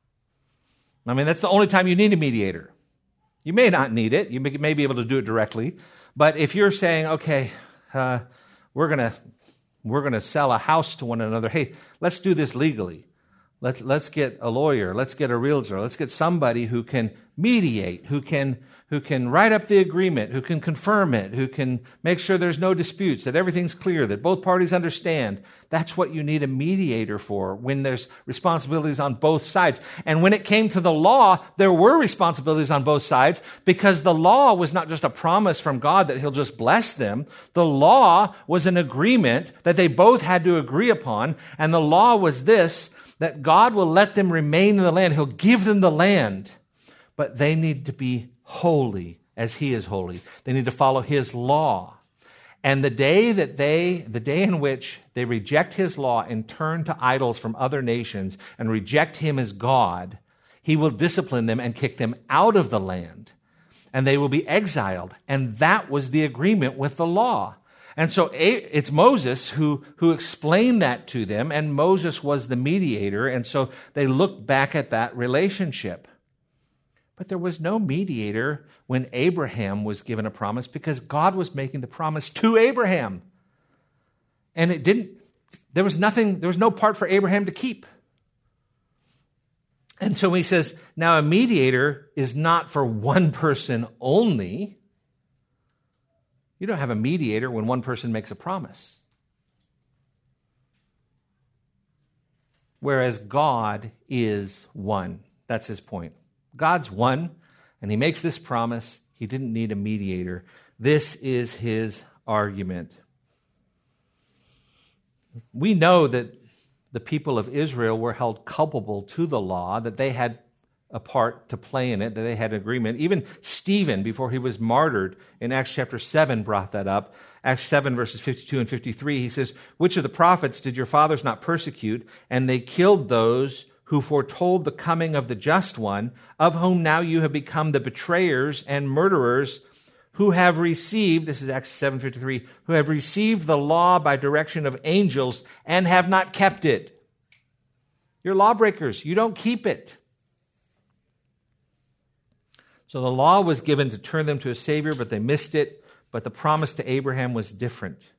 I mean, that's the only time you need a mediator. You may not need it. You may, may be able to do it directly. But if you're saying, okay, uh, we're going to we're going to sell a house to one another. Hey, let's do this legally. Let's let's get a lawyer. Let's get a realtor. Let's get somebody who can mediate, who can who can write up the agreement, who can confirm it, who can make sure there's no disputes, that everything's clear, that both parties understand. That's what you need a mediator for when there's responsibilities on both sides. And when it came to the law, there were responsibilities on both sides because the law was not just a promise from God that he'll just bless them. The law was an agreement that they both had to agree upon. And the law was this, that God will let them remain in the land. He'll give them the land, but they need to be holy as he is holy. They need to follow his law. And the day that they, the day in which they reject his law and turn to idols from other nations and reject him as God, he will discipline them and kick them out of the land. And they will be exiled. And that was the agreement with the law. And so it's Moses who, who explained that to them, and Moses was the mediator, and so they looked back at that relationship. But there was no mediator when Abraham was given a promise, because God was making the promise to Abraham. And it didn't, there was nothing, there was no part for Abraham to keep. And so he says, now a mediator is not for one person only. You don't have a mediator when one person makes a promise. Whereas God is one. That's his point. God's one, and he makes this promise. He didn't need a mediator. This is his argument. We know that the people of Israel were held culpable to the law, that they had a part to play in it, that they had agreement. Even Stephen, before he was martyred, in Acts chapter seven brought that up. Acts seven, verses fifty-two and fifty-three, he says, which of the prophets did your fathers not persecute? And they killed those who foretold the coming of the just one, of whom now you have become the betrayers and murderers, who have received, this is Acts seven fifty-three, who have received the law by direction of angels and have not kept it. You're lawbreakers. You don't keep it. So the law was given to turn them to a Savior, but they missed it. But the promise to Abraham was different.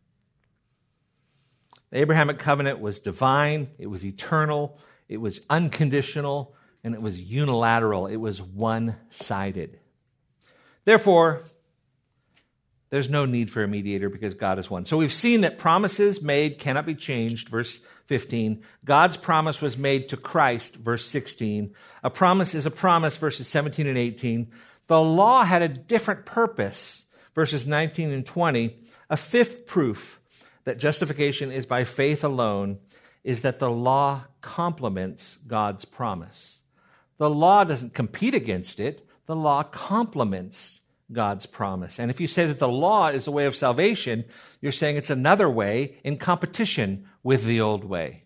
The Abrahamic covenant was divine. It was eternal. It was unconditional. And it was unilateral. It was one-sided. Therefore, there's no need for a mediator because God is one. So we've seen that promises made cannot be changed, verse fifteen. God's promise was made to Christ, verse sixteen. A promise is a promise, verses seventeen and eighteen. The law had a different purpose, verses nineteen and twenty. A fifth proof that justification is by faith alone is that the law complements God's promise. The law doesn't compete against it. The law complements God's promise. And if you say that the law is the way of salvation, you're saying it's another way in competition with the old way.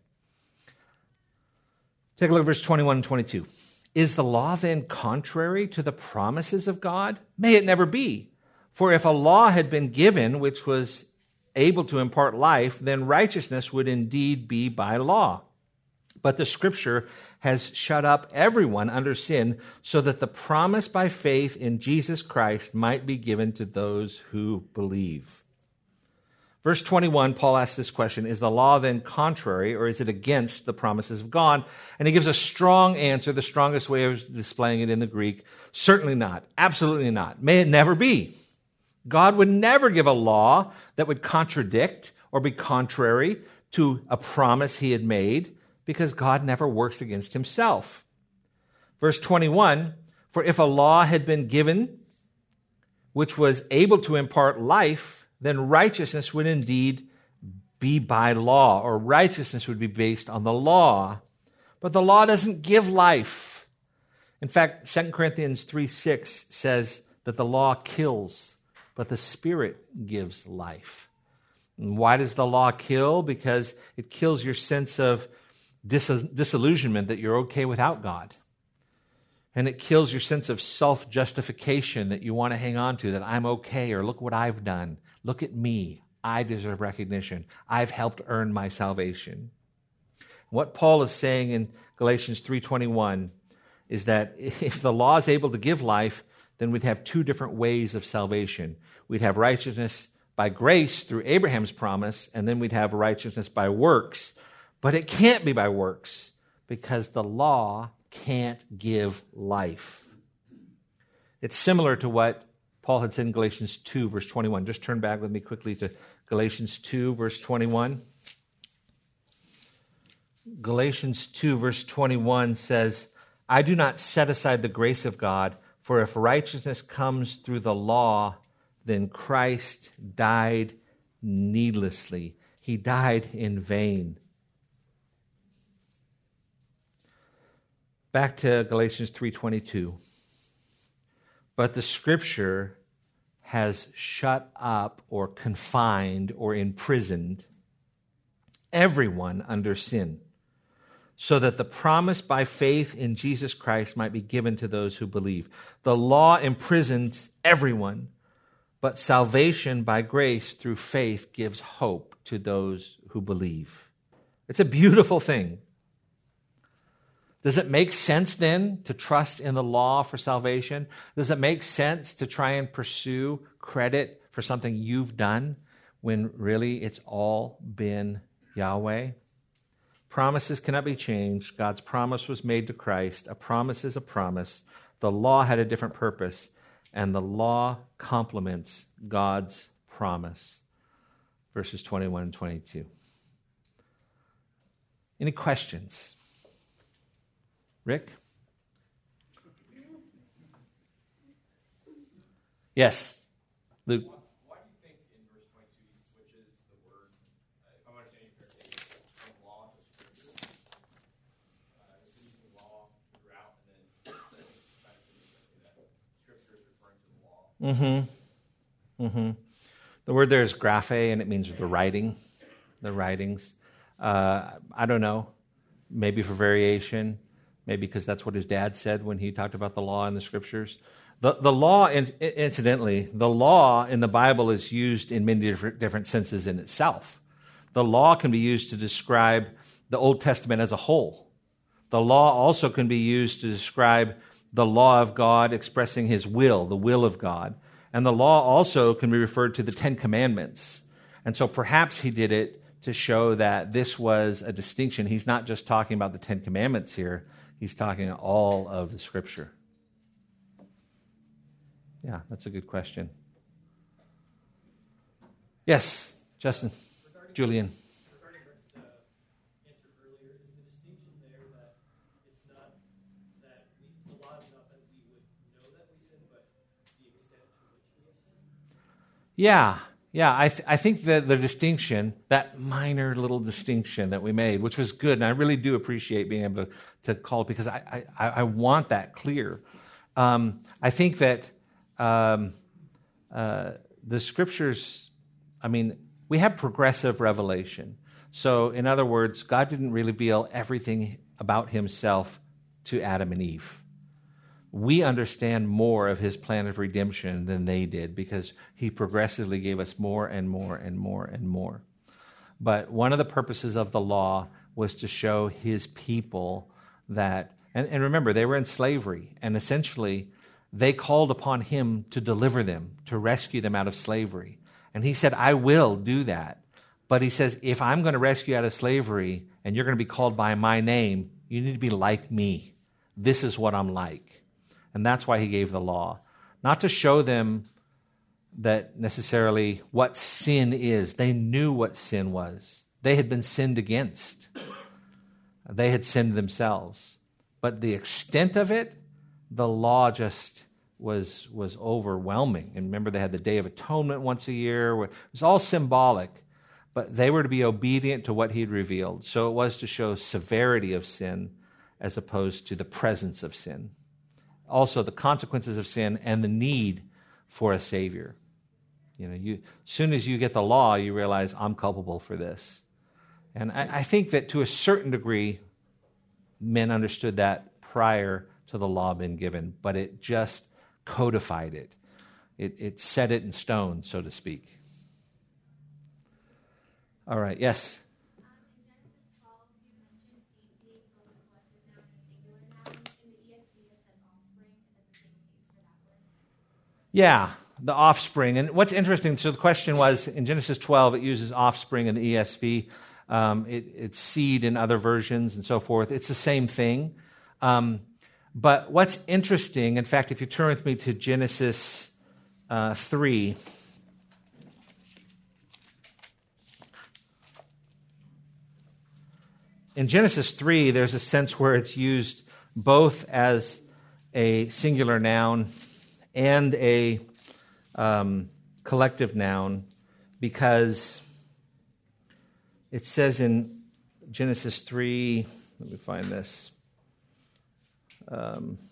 Take a look at verse twenty-one and twenty-two. Is the law then contrary to the promises of God? May it never be. For if a law had been given which was able to impart life, then righteousness would indeed be by law. But the Scripture has shut up everyone under sin, so that the promise by faith in Jesus Christ might be given to those who believe. Verse twenty-one, Paul asks this question, is the law then contrary, or is it against the promises of God? And he gives a strong answer, the strongest way of displaying it in the Greek. Certainly not. Absolutely not. May it never be. God would never give a law that would contradict or be contrary to a promise he had made, because God never works against himself. Verse twenty-one, for if a law had been given which was able to impart life, then righteousness would indeed be by law, or righteousness would be based on the law. But the law doesn't give life. In fact, Second Corinthians three six says that the law kills, but the Spirit gives life. And why does the law kill? Because it kills your sense of dis- disillusionment that you're okay without God. And it kills your sense of self-justification that you want to hang on to, that I'm okay, or look what I've done. Look at me. I deserve recognition. I've helped earn my salvation. What Paul is saying in Galatians three twenty-one is that if the law is able to give life, then we'd have two different ways of salvation. We'd have righteousness by grace through Abraham's promise, and then we'd have righteousness by works. But it can't be by works, because the law can't give life. It's similar to what Paul had said in Galatians two, verse twenty-one. Just turn back with me quickly to Galatians two, verse twenty-one. Galatians two, verse twenty-one says, I do not set aside the grace of God, for if righteousness comes through the law, then Christ died needlessly. He died in vain. Back to Galatians three twenty-two. But the Scripture has shut up or confined or imprisoned everyone under sin, so that the promise by faith in Jesus Christ might be given to those who believe. The law imprisons everyone, but salvation by grace through faith gives hope to those who believe. It's a beautiful thing. Does it make sense then to trust in the law for salvation? Does it make sense to try and pursue credit for something you've done when really it's all been Yahweh? Promises cannot be changed. God's promise was made to Christ. A promise is a promise. The law had a different purpose, and the law complements God's promise. Verses twenty-one and twenty-two. Any questions? Rick? Yes, Luke. Why do you think in verse twenty-two he switches the word, uh, if I'm understanding correctly, from law to scripture? Uh, is he using law throughout, and then trying to say that scripture is referring to the law? Mm-hmm. Mm-hmm. The word there is graphe, and it means the writing, the writings. Uh, I don't know. Maybe for variation. Maybe because that's what his dad said when he talked about the law in the scriptures. The, the law, incidentally, the law in the Bible is used in many different, different senses in itself. The law can be used to describe the Old Testament as a whole. The law also can be used to describe the law of God expressing his will, the will of God. And the law also can be referred to the Ten Commandments. And so perhaps he did it to show that this was a distinction. He's not just talking about the Ten Commandments here. He's talking all of the Scripture. Yeah, that's a good question. Yes, Justin, regarding, Julian. Regarding Rick's uh, answer earlier, is the distinction there that it's not that we, the law is not that we would know that we sin, but the extent to which we have sinned? Yeah, yeah. I th- I think that the distinction, that minor little distinction that we made, which was good, and I really do appreciate being able to, to call it because I, I, I want that clear. Um, I think that um, uh, the Scriptures, I mean, we have progressive revelation. So, in other words, God didn't reveal everything about himself to Adam and Eve. We understand more of his plan of redemption than they did because he progressively gave us more and more and more and more. But one of the purposes of the law was to show his people that, and, and remember, they were in slavery, and essentially they called upon him to deliver them, to rescue them out of slavery. And he said, I will do that. But he says, if I'm going to rescue you out of slavery and you're going to be called by my name, you need to be like me. This is what I'm like. And that's why he gave the law. Not to show them that necessarily what sin is. They knew what sin was. They had been sinned against. They had sinned themselves. But the extent of it, the law just was, was overwhelming. And remember, they had the Day of Atonement once a year. It was all symbolic. But they were to be obedient to what he had revealed. So it was to show severity of sin as opposed to the presence of sin. Also, the consequences of sin and the need for a Savior. You know, you, as soon as you get the law, you realize, I'm culpable for this. And I, I think that to a certain degree, men understood that prior to the law being given, but it just codified it. It, it set it in stone, so to speak. All right, yes? Yeah, the offspring. And what's interesting, so the question was, in Genesis twelve, it uses offspring in the E S V. Um, it, it's seed in other versions and so forth. It's the same thing. Um, but what's interesting, in fact, if you turn with me to Genesis uh, three, in Genesis three, there's a sense where it's used both as a singular noun and a um, collective noun, because it says in Genesis three, let me find this. Um,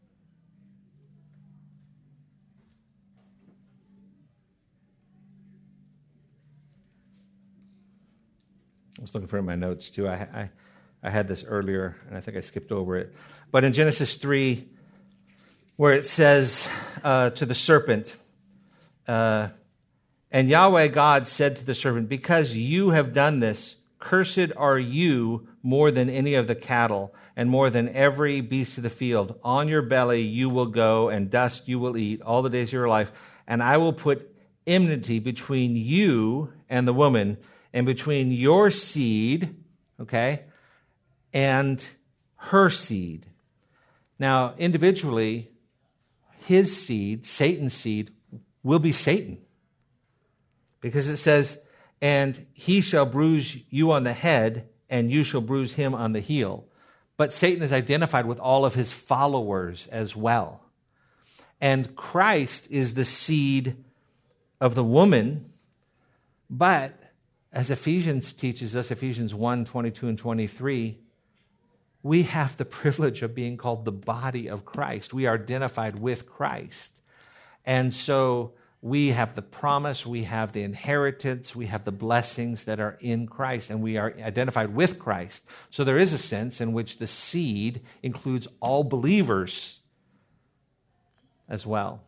I was looking for it in my notes too. I, I, I had this earlier, and I think I skipped over it. But in Genesis three, where it says uh, to the serpent, uh, and Yahweh God said to the servant, because you have done this, cursed are you more than any of the cattle, and more than every beast of the field. On your belly you will go, and dust you will eat all the days of your life. And I will put enmity between you and the woman, and between your seed, okay, and her seed. Now, individually, his seed, Satan's seed, will be Satan. Because it says, and he shall bruise you on the head, and you shall bruise him on the heel. But Satan is identified with all of his followers as well. And Christ is the seed of the woman, but as Ephesians teaches us, Ephesians one, twenty-two and twenty-three, we have the privilege of being called the body of Christ. We are identified with Christ. And so we have the promise, we have the inheritance, we have the blessings that are in Christ, and we are identified with Christ. So there is a sense in which the seed includes all believers as well.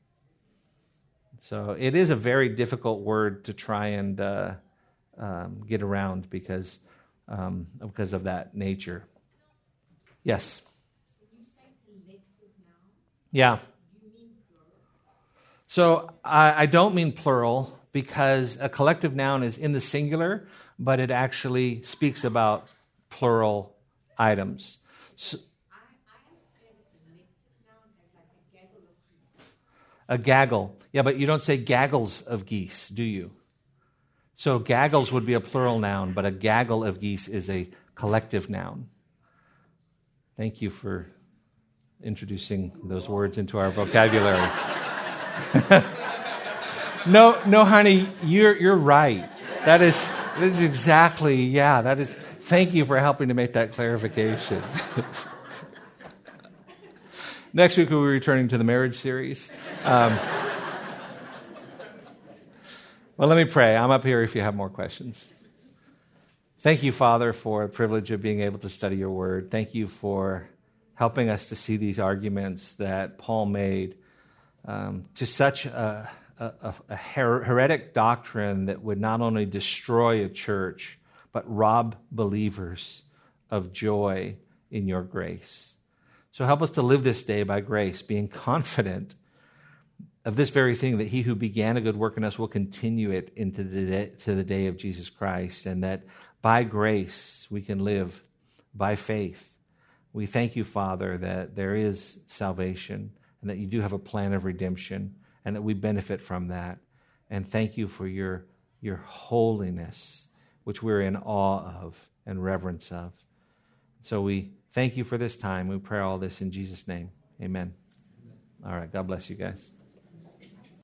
So it is a very difficult word to try and uh, um, get around because, um, because of that nature. Yes? When you say collective noun, Yeah. do you mean plural? So I, I don't mean plural because a collective noun is in the singular, but it actually speaks about plural items. So, I, I understand a collective noun as like a gaggle of people. a gaggle. Yeah, but you don't say gaggles of geese, do you? So gaggles would be a plural noun, but a gaggle of geese is a collective noun. Thank you for introducing those words into our vocabulary. no, no, honey, you're you're right. That is that is exactly, yeah, that is, thank you for helping to make that clarification. Next week we'll be returning to the marriage series. Um, well, let me pray. I'm up here if you have more questions. Thank you, Father, for the privilege of being able to study your word. Thank you for helping us to see these arguments that Paul made um, to such a, a, a her- heretic doctrine that would not only destroy a church, but rob believers of joy in your grace. So help us to live this day by grace, being confident of this very thing, that he who began a good work in us will continue it into the day, to the day of Jesus Christ, and that by grace we can live by faith. We thank you, Father, that there is salvation and that you do have a plan of redemption and that we benefit from that. And thank you for your, your holiness, which we're in awe of and reverence of. So we thank you for this time. We pray all this in Jesus' name. Amen. All right. God bless you guys.